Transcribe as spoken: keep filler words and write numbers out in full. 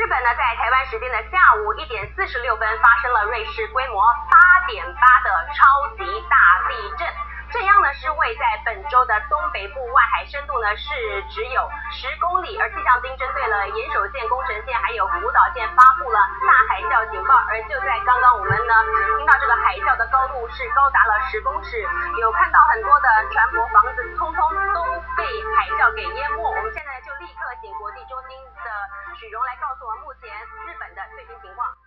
本呢，在台湾时间的下午一点四十六分发生了瑞士规模八点八的超级大地震。震央呢是位在本州的东北部，外海深度呢是只有十公里。而气象厅针对了岩手县、宫城县还有福岛县发布了大海啸警报。而就在刚刚，我们呢听到这个海啸的高度是高达了十公尺，有看到很多的船舶、房子，通通都被海啸给淹没。我们现在就立刻请国际中心的许荣来告诉我们目前日本的最新情况。